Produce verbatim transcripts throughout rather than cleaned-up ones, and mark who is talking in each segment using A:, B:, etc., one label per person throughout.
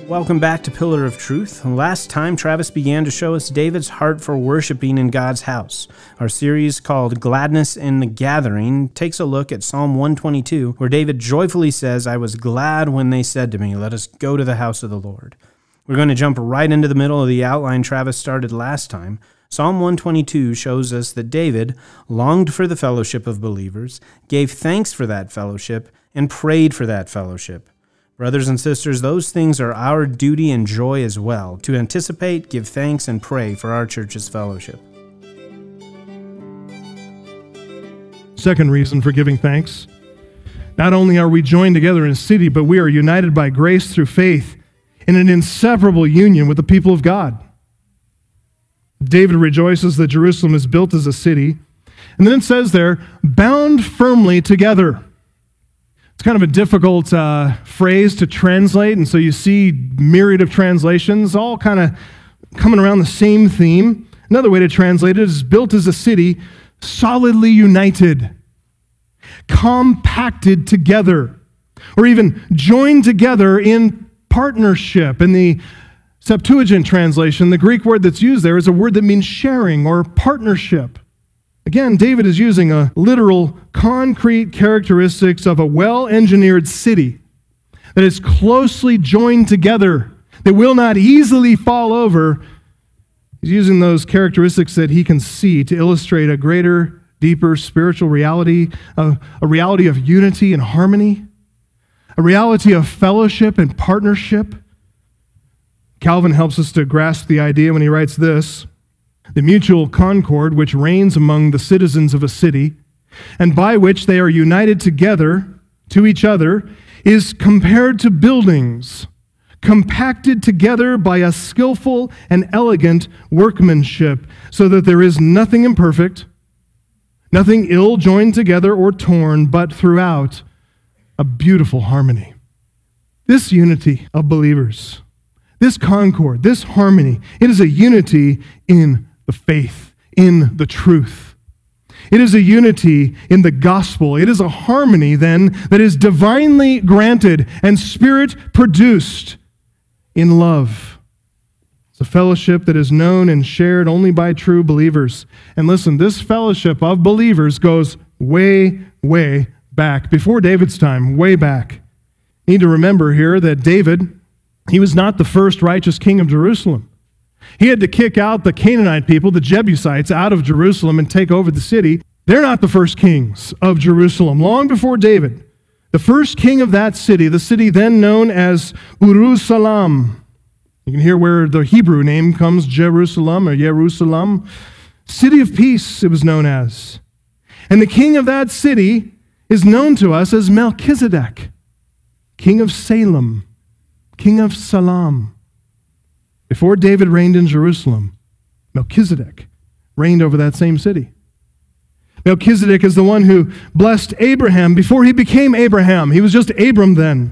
A: Welcome back to Pillar of Truth. Last time, Travis began to show us David's heart for worshiping in God's house. Our series called Gladness in the Gathering takes a look at Psalm one twenty-two, where David joyfully says, "I was glad when they said to me, 'Let us go to the house of the Lord.'" We're going to jump right into the middle of the outline Travis started last time. Psalm one twenty-two shows us that David longed for the fellowship of believers, gave thanks for that fellowship, and prayed for that fellowship. Brothers and sisters, those things are our duty and joy as well, to anticipate, give thanks, and pray for our church's fellowship.
B: Second reason for giving thanks. Not only are we joined together in a city, but we are united by grace through faith in an inseparable union with the people of God. David rejoices that Jerusalem is built as a city, and then it says there, bound firmly together. It's kind of a difficult uh, phrase to translate, and so you see myriad of translations, all kind of coming around the same theme. Another way to translate it is built as a city, solidly united, compacted together, or even joined together in partnership. In the Septuagint translation, the Greek word that's used there is a word that means sharing or partnership. Again, David is using a literal, concrete characteristics of a well-engineered city that is closely joined together, that will not easily fall over. He's using those characteristics that he can see to illustrate a greater, deeper spiritual reality, a, a reality of unity and harmony, a reality of fellowship and partnership. Calvin helps us to grasp the idea when he writes this: "The mutual concord which reigns among the citizens of a city, and by which they are united together to each other, is compared to buildings, compacted together by a skillful and elegant workmanship, so that there is nothing imperfect, nothing ill joined together or torn, but throughout a beautiful harmony." This unity of believers, this concord, this harmony, it is a unity in the faith, in the truth. It is a unity in the gospel. It is a harmony, then, that is divinely granted and Spirit-produced in love. It's a fellowship that is known and shared only by true believers. And listen, this fellowship of believers goes way, way back, before David's time, way back. You need to remember here that David, he was not the first righteous king of Jerusalem. He had to kick out the Canaanite people, the Jebusites, out of Jerusalem and take over the city. They're not the first kings of Jerusalem. Long before David, the first king of that city, the city then known as Jerusalem. You can hear where the Hebrew name comes, Jerusalem or Jerusalem. City of peace, it was known as. And the king of that city is known to us as Melchizedek, king of Salem, king of Salam. Before David reigned in Jerusalem, Melchizedek reigned over that same city. Melchizedek is the one who blessed Abraham before he became Abraham. He was just Abram then.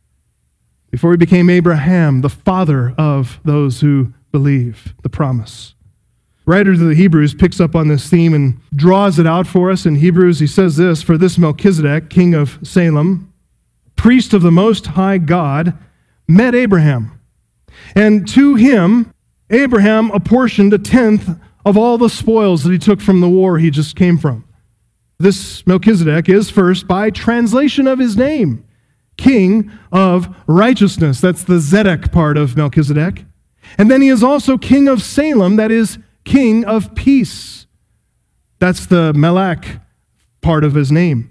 B: Before he became Abraham, the father of those who believe the promise. Writer to the Hebrews picks up on this theme and draws it out for us. In Hebrews, he says this: "For this Melchizedek, king of Salem, priest of the Most High God, met Abraham. And to him, Abraham apportioned a tenth of all the spoils that he took from the war he just came from." This Melchizedek is first, by translation of his name, King of Righteousness. That's the Zedek part of Melchizedek. And then he is also King of Salem, that is, King of Peace. That's the Melech part of his name.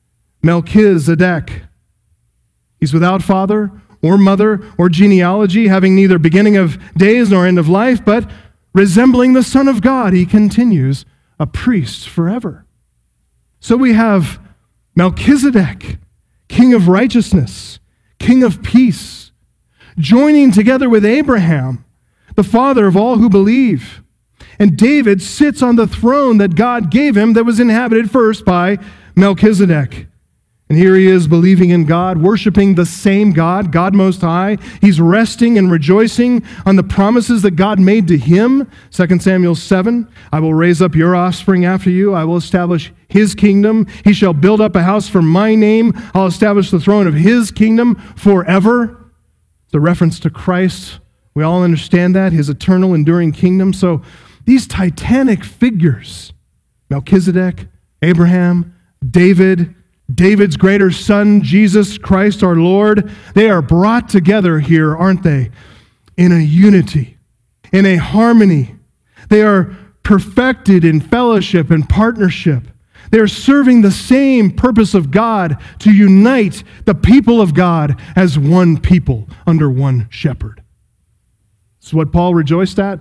B: Melchizedek. He's without father or mother or genealogy, having neither beginning of days nor end of life, but resembling the Son of God, he continues a priest forever. So we have Melchizedek, King of Righteousness, King of Peace, joining together with Abraham, the father of all who believe. And David sits on the throne that God gave him that was inhabited first by Melchizedek. And here he is believing in God, worshiping the same God, God Most High. He's resting and rejoicing on the promises that God made to him. Second Samuel seven, "I will raise up your offspring after you. I will establish his kingdom. He shall build up a house for my name. I'll establish the throne of his kingdom forever." It's the reference to Christ. We all understand that, his eternal, enduring kingdom. So these titanic figures, Melchizedek, Abraham, David, David's greater son, Jesus Christ our Lord, they are brought together here, aren't they? In a unity, in a harmony. They are perfected in fellowship and partnership. They are serving the same purpose of God to unite the people of God as one people under one shepherd. This is what Paul rejoiced at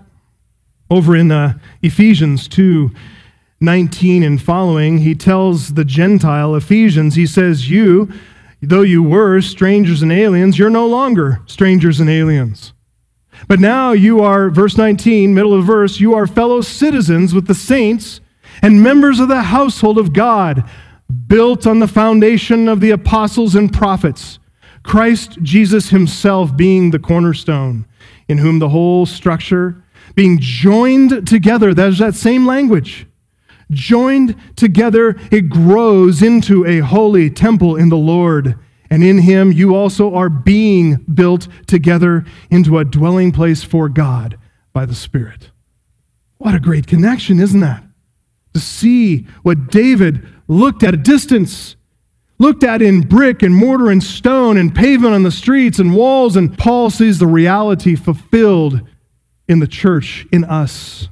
B: over in uh, Ephesians two nineteen and following. He tells the Gentile Ephesians, he says, you, though you were strangers and aliens, you're no longer strangers and aliens. But now you are, verse nineteen, middle of the verse, you are fellow citizens with the saints and members of the household of God, built on the foundation of the apostles and prophets, Christ Jesus himself being the cornerstone, in whom the whole structure, being joined together, there's that same language, joined together, it grows into a holy temple in the Lord. And in him you also are being built together into a dwelling place for God by the Spirit. What a great connection, isn't that? To see what David looked at a distance, looked at in brick and mortar and stone and pavement on the streets and walls, and Paul sees the reality fulfilled in the church, in us.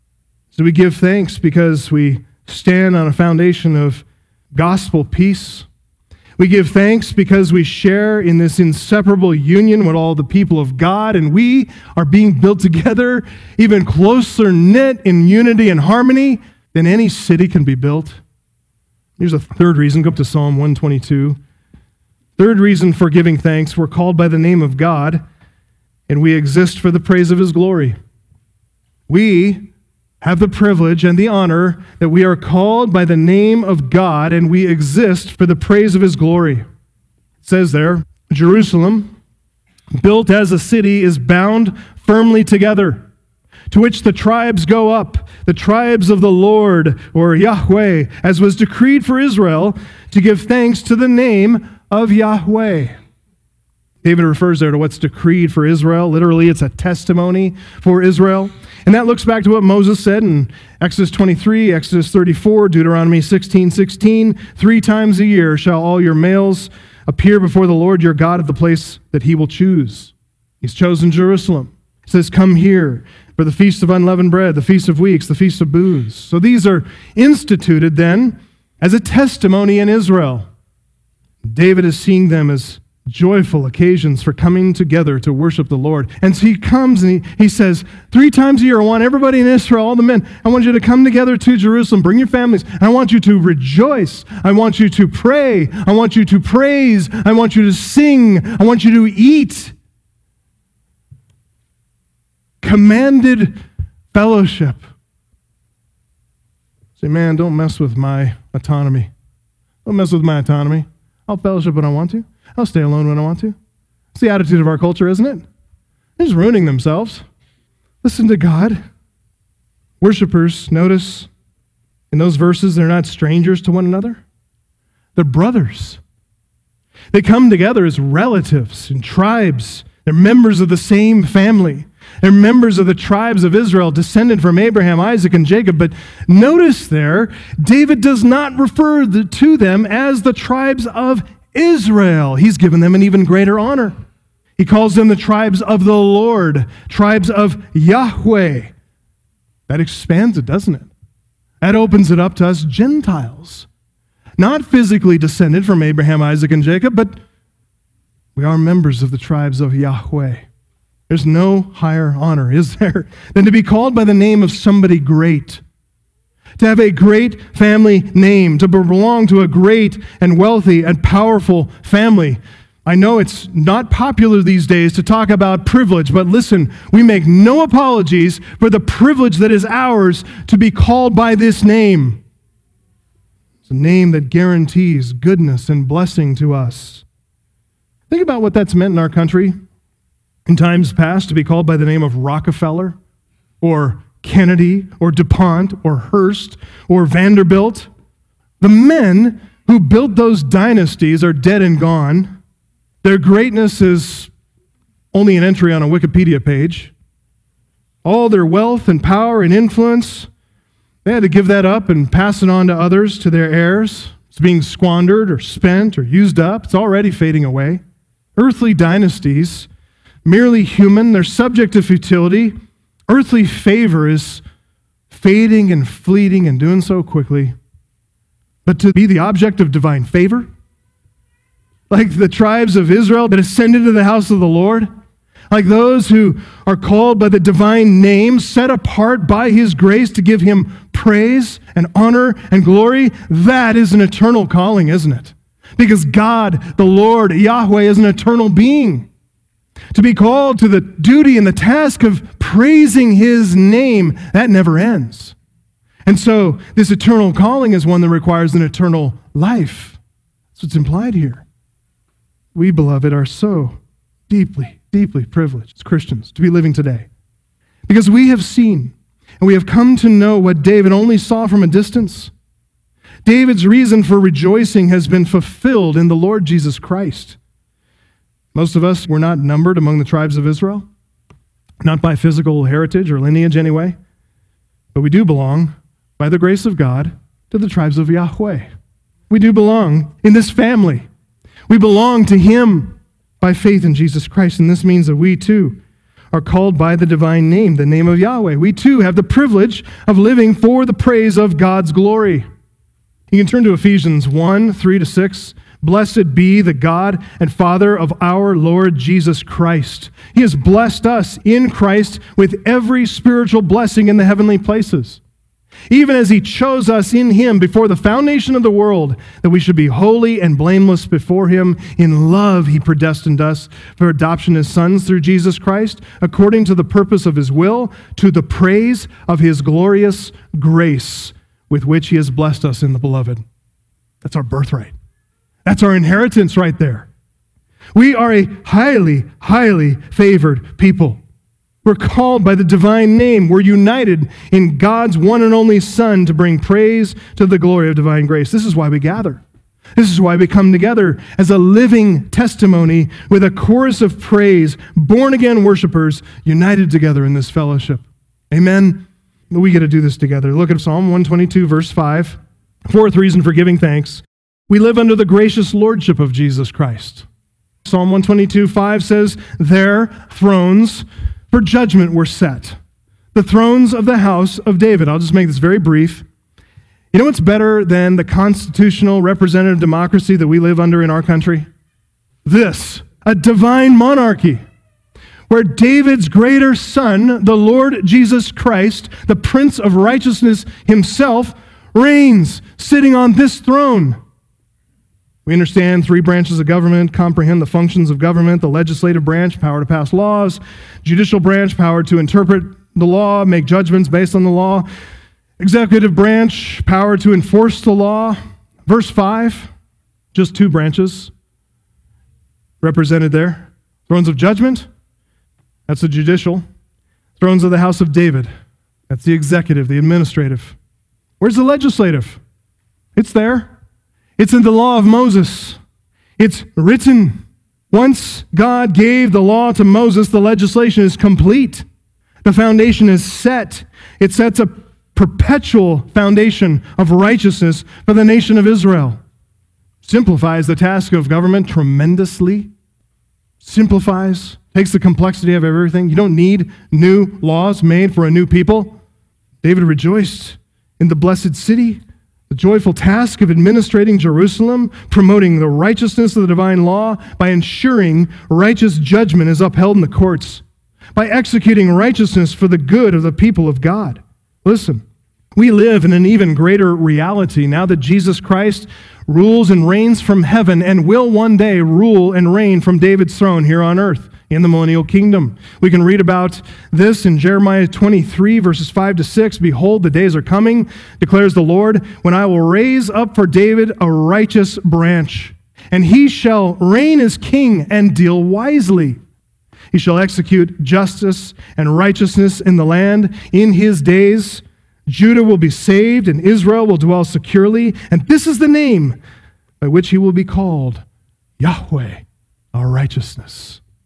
B: So we give thanks because we stand on a foundation of gospel peace. We give thanks because we share in this inseparable union with all the people of God, and we are being built together even closer knit in unity and harmony than any city can be built. Here's a third reason. Go up to Psalm one twenty-two. Third reason for giving thanks. We're called by the name of God, and we exist for the praise of his glory. We have the privilege and the honor that we are called by the name of God, and we exist for the praise of his glory. It says there, Jerusalem, built as a city, is bound firmly together, to which the tribes go up, the tribes of the Lord, or Yahweh, as was decreed for Israel, to give thanks to the name of Yahweh. David refers there to what's decreed for Israel. Literally, it's a testimony for Israel. And that looks back to what Moses said in Exodus twenty-three, Exodus thirty-four, Deuteronomy sixteen sixteen. Three times a year shall all your males appear before the Lord your God at the place that he will choose. He's chosen Jerusalem. It says, come here for the feast of unleavened bread, the feast of weeks, the feast of booths. So these are instituted then as a testimony in Israel. David is seeing them as joyful occasions for coming together to worship the Lord. And so he comes and he, he says, three times a year, I want everybody in Israel, all the men, I want you to come together to Jerusalem, bring your families. I want you to rejoice. I want you to pray. I want you to praise. I want you to sing. I want you to eat. Commanded fellowship. Say, man, don't mess with my autonomy. Don't mess with my autonomy. I'll fellowship when I want to. I'll stay alone when I want to. It's the attitude of our culture, isn't it? They're just ruining themselves. Listen to God. Worshipers, notice in those verses, they're not strangers to one another. They're brothers. They come together as relatives and tribes. They're members of the same family. They're members of the tribes of Israel, descended from Abraham, Isaac, and Jacob. But notice there, David does not refer the, to them as the tribes of Israel. He's given them an even greater honor. He calls them the tribes of the Lord, tribes of Yahweh. That expands it, doesn't it? That opens it up to us Gentiles. Not physically descended from Abraham, Isaac, and Jacob, but we are members of the tribes of Yahweh. There's no higher honor, is there, than to be called by the name of somebody great. To have a great family name, to belong to a great and wealthy and powerful family. I know it's not popular these days to talk about privilege, but listen, we make no apologies for the privilege that is ours to be called by this name. It's a name that guarantees goodness and blessing to us. Think about what that's meant in our country in times past, to be called by the name of Rockefeller or Kennedy or DuPont or Hearst or Vanderbilt. The men who built those dynasties are dead and gone. Their greatness is only an entry on a Wikipedia page. All their wealth and power and influence, they had to give that up and pass it on to others, to their heirs. It's being squandered or spent or used up. It's already fading away. Earthly dynasties, merely human, they're subject to futility. Earthly favor is fading and fleeting and doing so quickly. But to be the object of divine favor, like the tribes of Israel that ascended to the house of the Lord, like those who are called by the divine name, set apart by his grace to give him praise and honor and glory, that is an eternal calling, isn't it? Because God, the Lord, Yahweh, is an eternal being. To be called to the duty and the task of praising his name, that never ends. And so this eternal calling is one that requires an eternal life. That's what's implied here. We, beloved, are so deeply, deeply privileged as Christians to be living today. Because we have seen and we have come to know what David only saw from a distance. David's reason for rejoicing has been fulfilled in the Lord Jesus Christ. Most of us were not numbered among the tribes of Israel, not by physical heritage or lineage anyway, but we do belong, by the grace of God, to the tribes of Yahweh. We do belong in this family. We belong to him by faith in Jesus Christ, and this means that we too are called by the divine name, the name of Yahweh. We too have the privilege of living for the praise of God's glory. You can turn to Ephesians one, three to six. Blessed be the God and Father of our Lord Jesus Christ. He has blessed us in Christ with every spiritual blessing in the heavenly places, even as he chose us in him before the foundation of the world, that we should be holy and blameless before him. In love he predestined us for adoption as sons through Jesus Christ, according to the purpose of his will, to the praise of his glorious grace, with which he has blessed us in the beloved. That's our birthright. That's our inheritance right there. We are a highly, highly favored people. We're called by the divine name. We're united in God's one and only Son to bring praise to the glory of divine grace. This is why we gather. This is why we come together as a living testimony with a chorus of praise, born-again worshipers united together in this fellowship. Amen? We get to do this together. Look at Psalm one twenty-two, verse five. Fourth reason for giving thanks. We live under the gracious lordship of Jesus Christ. Psalm one twenty-two, five says, their thrones for judgment were set. The thrones of the house of David. I'll just make this very brief. You know what's better than the constitutional representative democracy that we live under in our country? This, a divine monarchy, where David's greater son, the Lord Jesus Christ, the Prince of Righteousness himself, reigns, sitting on this throne. We understand three branches of government, comprehend the functions of government: the legislative branch, power to pass laws; judicial branch, power to interpret the law, make judgments based on the law; executive branch, power to enforce the law. Verse five, just two branches represented there. Thrones of judgment, that's the judicial. Thrones of the house of David, that's the executive, the administrative. Where's the legislative? It's there. It's in the law of Moses. It's written. Once God gave the law to Moses, the legislation is complete. The foundation is set. It sets a perpetual foundation of righteousness for the nation of Israel. Simplifies the task of government tremendously. Simplifies, takes the complexity of everything. You don't need new laws made for a new people. David rejoiced in the blessed city. The joyful task of administrating Jerusalem, promoting the righteousness of the divine law by ensuring righteous judgment is upheld in the courts, by executing righteousness for the good of the people of God. Listen, we live in an even greater reality now that Jesus Christ rules and reigns from heaven and will one day rule and reign from David's throne here on earth in the millennial kingdom. We can read about this in Jeremiah twenty-three, verses five to six. Behold, the days are coming, declares the Lord, when I will raise up for David a righteous branch, and he shall reign as king and deal wisely. He shall execute justice and righteousness in the land. In his days, Judah will be saved, and Israel will dwell securely. And this is the name by which he will be called, Yahweh, our righteousness.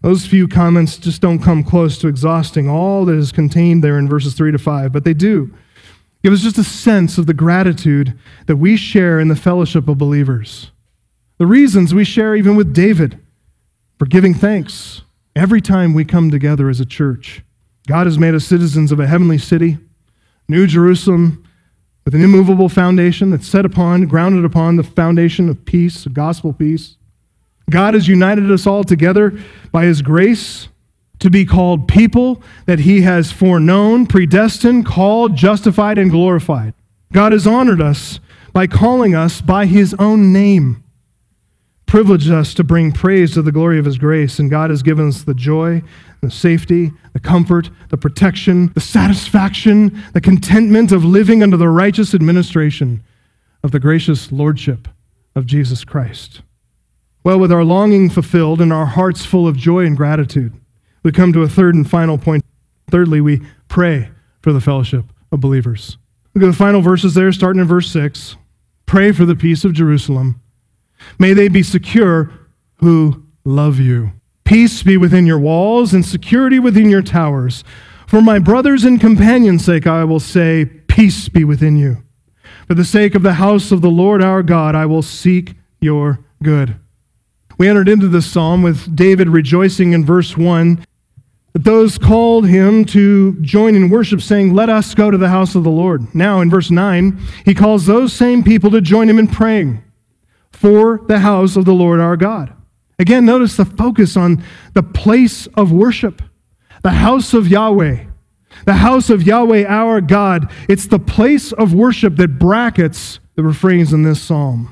B: Those few comments just don't come close to exhausting all that is contained there in verses three to five, but they do give us just a sense of the gratitude that we share in the fellowship of believers. The reasons we share even with David for giving thanks every time we come together as a church. God has made us citizens of a heavenly city, New Jerusalem, with an immovable foundation that's set upon, grounded upon the foundation of peace, of gospel peace. God has united us all together by his grace to be called people that he has foreknown, predestined, called, justified, and glorified. God has honored us by calling us by his own name, privileged us to bring praise to the glory of his grace, and God has given us the joy, the safety, the comfort, the protection, the satisfaction, the contentment of living under the righteous administration of the gracious lordship of Jesus Christ. Well, with our longing fulfilled and our hearts full of joy and gratitude, we come to a third and final point. Thirdly, we pray for the fellowship of believers. Look at the final verses there, starting in verse six. Pray for the peace of Jerusalem. May they be secure who love you. Peace be within your walls and security within your towers. For my brothers and companions' sake, I will say, peace be within you. For the sake of the house of the Lord our God, I will seek your good. We entered into this psalm with David rejoicing in verse one that those called him to join in worship, saying, let us go to the house of the Lord. Now in verse nine, he calls those same people to join him in praying for the house of the Lord our God. Again, notice the focus on the place of worship, the house of Yahweh, the house of Yahweh our God. It's the place of worship that brackets the refrains in this psalm.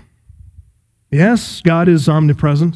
B: Yes, God is omnipresent.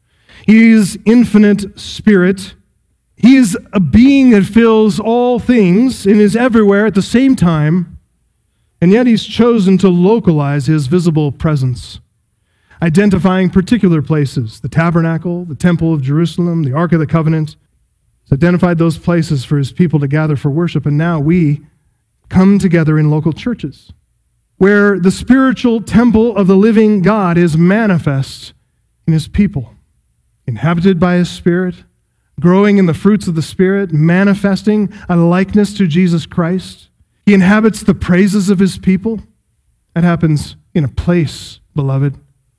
B: He is infinite spirit. He is a being that fills all things and is everywhere at the same time, and yet he's chosen to localize his visible presence, identifying particular places, the tabernacle, the temple of Jerusalem, the Ark of the Covenant. He's identified those places for his people to gather for worship, and now we come together in local churches, where the spiritual temple of the living God is manifest in his people, inhabited by his Spirit, growing in the fruits of the Spirit, manifesting a likeness to Jesus Christ. He inhabits the praises of his people. That happens in a place, beloved.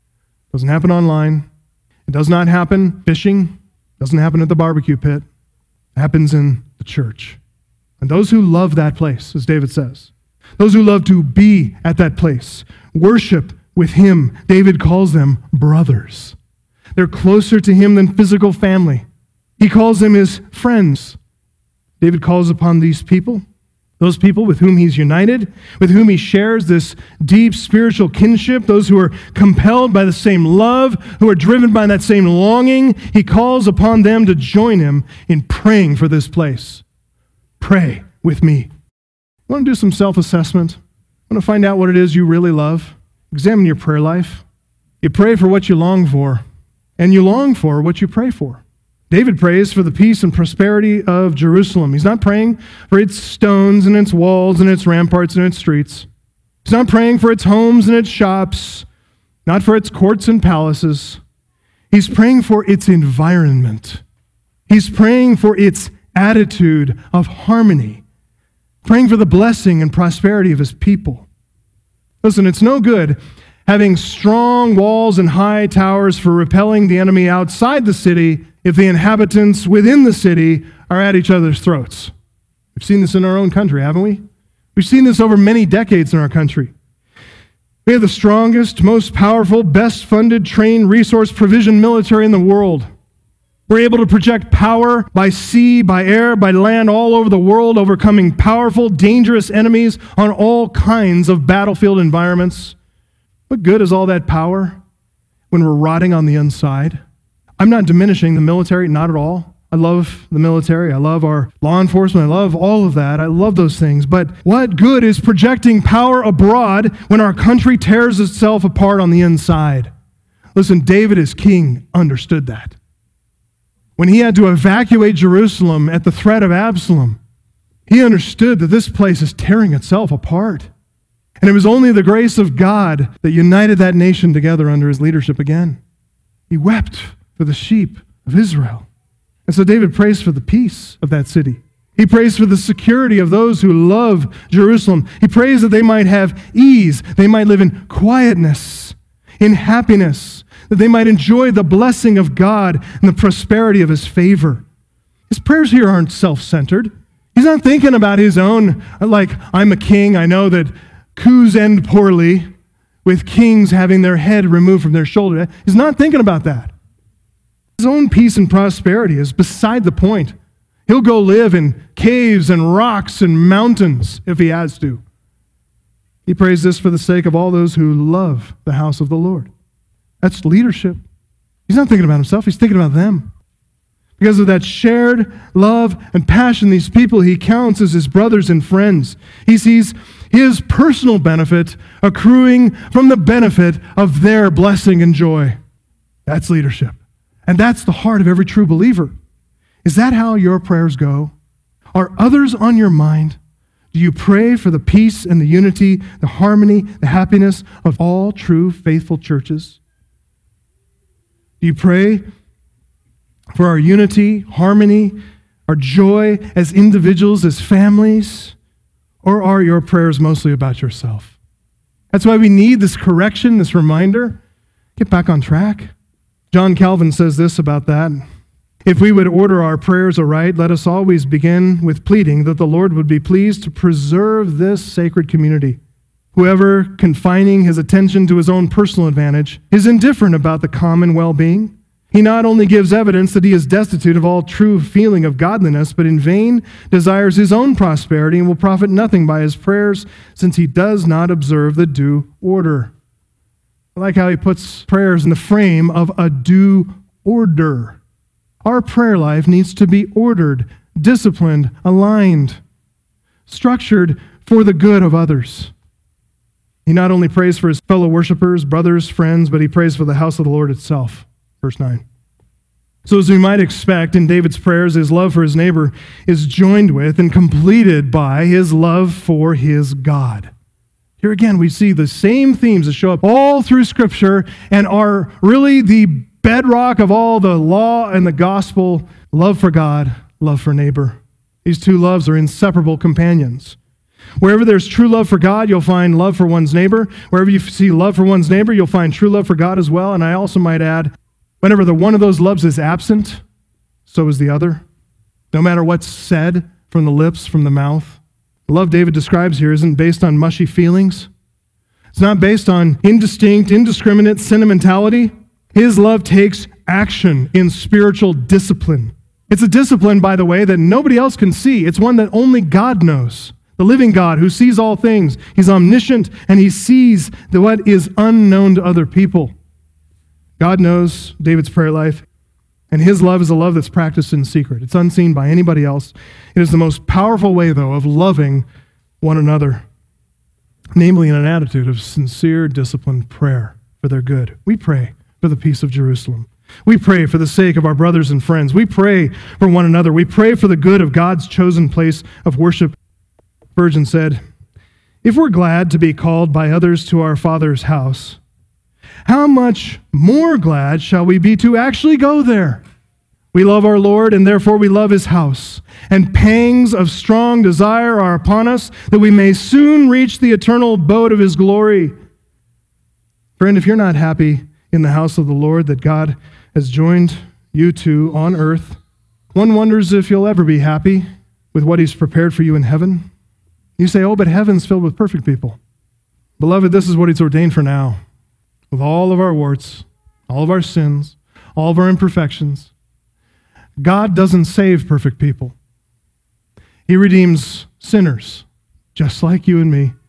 B: It doesn't happen online. It does not happen fishing. It doesn't happen at the barbecue pit. It happens in the church. And those who love that place, as David says, those who love to be at that place, worship with him, David calls them brothers. They're closer to him than physical family. He calls them his friends. David calls upon these people, those people with whom he's united, with whom he shares this deep spiritual kinship, those who are compelled by the same love, who are driven by that same longing. He calls upon them to join him in praying for this place. Pray with me. You want to do some self-assessment? Want to find out what it is you really love? Examine your prayer life. You pray for what you long for, and you long for what you pray for. David prays for the peace and prosperity of Jerusalem. He's not praying for its stones and its walls and its ramparts and its streets. He's not praying for its homes and its shops, not for its courts and palaces. He's praying for its environment. He's praying for its attitude of harmony, praying for the blessing and prosperity of his people. Listen, it's no good having strong walls and high towers for repelling the enemy outside the city if the inhabitants within the city are at each other's throats. We've seen this in our own country, haven't we? We've seen this over many decades in our country. We have the strongest, most powerful, best funded, trained, resource provision military in the world. We're able to project power by sea, by air, by land all over the world, overcoming powerful, dangerous enemies on all kinds of battlefield environments. What good is all that power when we're rotting on the inside? I'm not diminishing the military, not at all. I love the military. I love our law enforcement. I love all of that. I love those things. But what good is projecting power abroad when our country tears itself apart on the inside? Listen, David as king understood that. When he had to evacuate Jerusalem at the threat of Absalom, he understood that this place is tearing itself apart. And it was only the grace of God that united that nation together under his leadership again. He wept for the sheep of Israel. And so David prays for the peace of that city. He prays for the security of those who love Jerusalem. He prays that they might have ease, they might live in quietness, in happiness, that they might enjoy the blessing of God and the prosperity of his favor. His prayers here aren't self-centered. He's not thinking about his own, like, I'm a king. I know that coups end poorly with kings having their head removed from their shoulder. He's not thinking about that. His own peace and prosperity is beside the point. He'll go live in caves and rocks and mountains if he has to. He prays this for the sake of all those who love the house of the Lord. That's leadership. He's not thinking about himself. He's thinking about them. Because of that shared love and passion, these people he counts as his brothers and friends. He sees his personal benefit accruing from the benefit of their blessing and joy. That's leadership. And that's the heart of every true believer. Is that how your prayers go? Are others on your mind? Do you pray for the peace and the unity, the harmony, the happiness of all true faithful churches? Do you pray for our unity, harmony, our joy as individuals, as families? Or are your prayers mostly about yourself? That's why we need this correction, this reminder. Get back on track. John Calvin says this about that. If we would order our prayers aright, let us always begin with pleading that the Lord would be pleased to preserve this sacred community. Whoever, confining his attention to his own personal advantage, is indifferent about the common well-being, he not only gives evidence that he is destitute of all true feeling of godliness, but in vain desires his own prosperity and will profit nothing by his prayers, since he does not observe the due order. I like how he puts prayers in the frame of a due order. Our prayer life needs to be ordered, disciplined, aligned, structured for the good of others. He not only prays for his fellow worshipers, brothers, friends, but he prays for the house of the Lord itself. Verse nine. So as we might expect in David's prayers, his love for his neighbor is joined with and completed by his love for his God. Here again, we see the same themes that show up all through Scripture and are really the bedrock of all the law and the gospel: love for God, love for neighbor. These two loves are inseparable companions. Wherever there's true love for God, you'll find love for one's neighbor. Wherever you see love for one's neighbor, you'll find true love for God as well. And I also might add, whenever the one of those loves is absent, so is the other. No matter what's said from the lips, from the mouth. The love David describes here isn't based on mushy feelings. It's not based on indistinct, indiscriminate sentimentality. His love takes action in spiritual discipline. It's a discipline, by the way, that nobody else can see. It's one that only God knows. The living God who sees all things. He's omniscient and he sees what is unknown to other people. God knows David's prayer life, and his love is a love that's practiced in secret. It's unseen by anybody else. It is the most powerful way, though, of loving one another, namely in an attitude of sincere, disciplined prayer for their good. We pray for the peace of Jerusalem. We pray for the sake of our brothers and friends. We pray for one another. We pray for the good of God's chosen place of worship. Spurgeon said, "If we're glad to be called by others to our Father's house, how much more glad shall we be to actually go there? We love our Lord, and therefore we love his house. And pangs of strong desire are upon us, that we may soon reach the eternal abode of his glory." Friend, if you're not happy in the house of the Lord that God has joined you to on earth, one wonders if you'll ever be happy with what he's prepared for you in heaven. You say, "Oh, but heaven's filled with perfect people." Beloved, this is what he's ordained for now. With all of our warts, all of our sins, all of our imperfections, God doesn't save perfect people. He redeems sinners, just like you and me.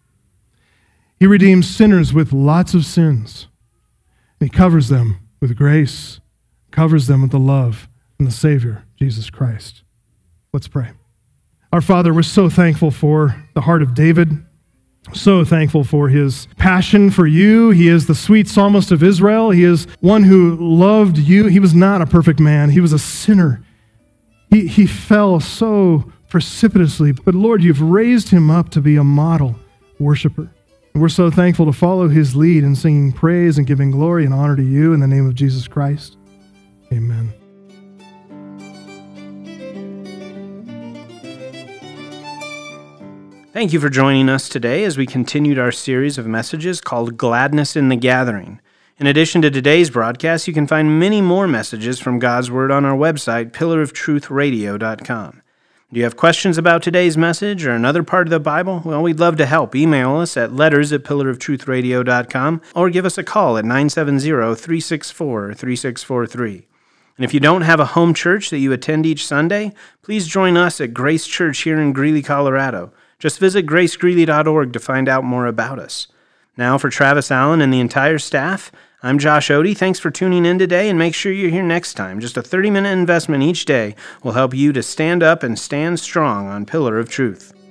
B: He redeems sinners with lots of sins. And he covers them with grace, covers them with the love and the Savior, Jesus Christ. Let's pray. Our Father, we're so thankful for the heart of David, so thankful for his passion for you. He is the sweet psalmist of Israel. He is one who loved you. He was not a perfect man. He was a sinner. He, he fell so precipitously, but Lord, you've raised him up to be a model worshiper. And we're so thankful to follow his lead in singing praise and giving glory and honor to you in the name of Jesus Christ. Amen.
A: Thank you for joining us today as we continued our series of messages called Gladness in the Gathering. In addition to today's broadcast, you can find many more messages from God's Word on our website, pillar of truth radio dot com. Do you have questions about today's message or another part of the Bible? Well, we'd love to help. Email us at letters at pillar of truth radio dot com or give us a call at nine seven zero, three six four, three six four three. And if you don't have a home church that you attend each Sunday, please join us at Grace Church here in Greeley, Colorado. Just visit grace greeley dot org to find out more about us. Now for Travis Allen and the entire staff, I'm Josh Odie. Thanks for tuning in today, and make sure you're here next time. Just a thirty-minute investment each day will help you to stand up and stand strong on Pillar of Truth.